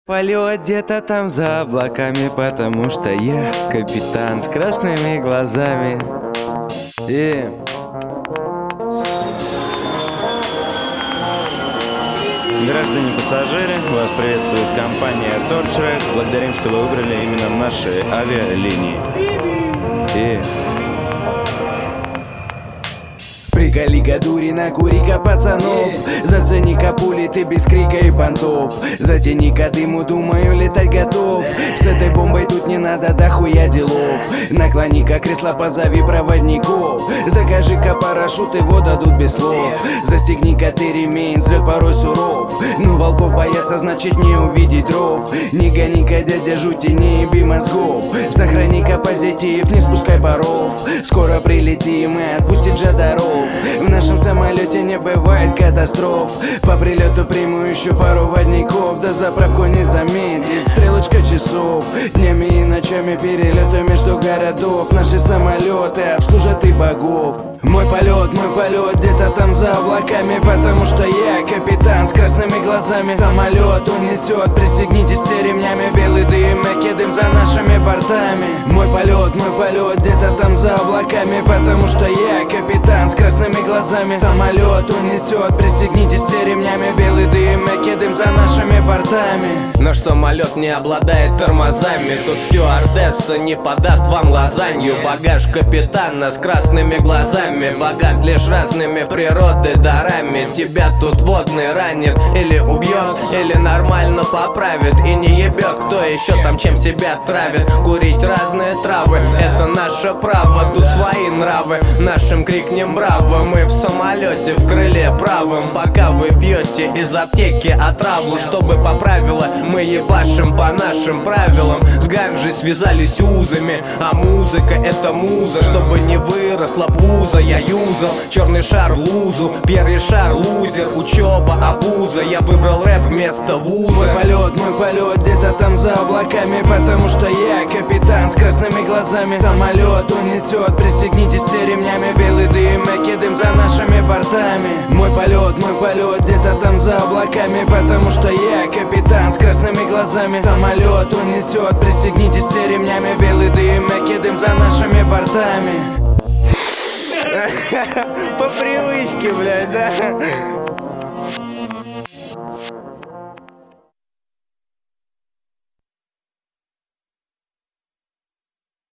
Полет где-то там за облаками, потому что я капитан с красными глазами. Граждане пассажиры, вас приветствует компания Торчрек. Благодарим, что вы выбрали именно наши авиалинии. Приколи-ка дури, накури-ка пацанов, зацени-ка пули ты без крика и понтов. Затяни-ка дыму, думаю, летать готов. С этой бомбой тут не надо дохуя делов. Наклони-ка кресло, позови проводников. Закажи-ка парашют, его дадут без слов. Застегни-ка ты ремень, взлет порой суров. Ну волков боятся, значит не увидеть ров. Не гони-ка, дядя, жути, не еби мозгов. Сохрани-ка позитив, не спускай паров. Скоро прилетим и отпустит жадаров. В нашем самолете не бывает катастроф. По прилету приму еще пару водников. Да заправку не заметит стрелочка часов. Днями и ночами перелеты между городов. Наши самолеты обслужат и богов. Мой полет где-то там за облаками, потому что я капитан с красными глазами. Самолет он несет, пристегнитесь все ремнями. Белый дым, мягкий дым за нашими бортами. Мой полет где-то там за облаками, потому что я капитан с красными глазами. Самолет он несет, пристегнитесь все ремнями. Белый дым, мягкий дым за нашими бортами. Наш самолет не обладает тормозами. Тут стюардесса не подаст вам лазанью. Багаж капитана с красными глазами богат лишь разными природы дарами. Тебя тут водный ранит или убьет, или нормально поправит и не ебет. Кто еще там чем себя травит? Курить разные травы, это наше право. Тут свои нравы, нашим крикнем браво. Мы в самолете в крыле правым, пока вы пьете из аптеки отраву. Чтобы по правилам мы ебашим по нашим правилам. С ганжей связались узами, а музыка это муза. Чтобы не выросла пузо, я юзал черный шар в лузу. Первый шар лузер, учеба, абуза. Я выбрал рэп вместо вуза. Мой полет где-то там за облаками, потому что я капитан с красными глазами. Самолет он несет, пристегнитесь все ремнями. Белый дым, мягкий дым за нашими бортами. Мой полет где-то там за облаками, потому что я капитан с красными глазами. Самолет он несет, пристегнитесь все ремнями. Белый дым, мягкий дым за нашими бортами. По привычке, блядь, да?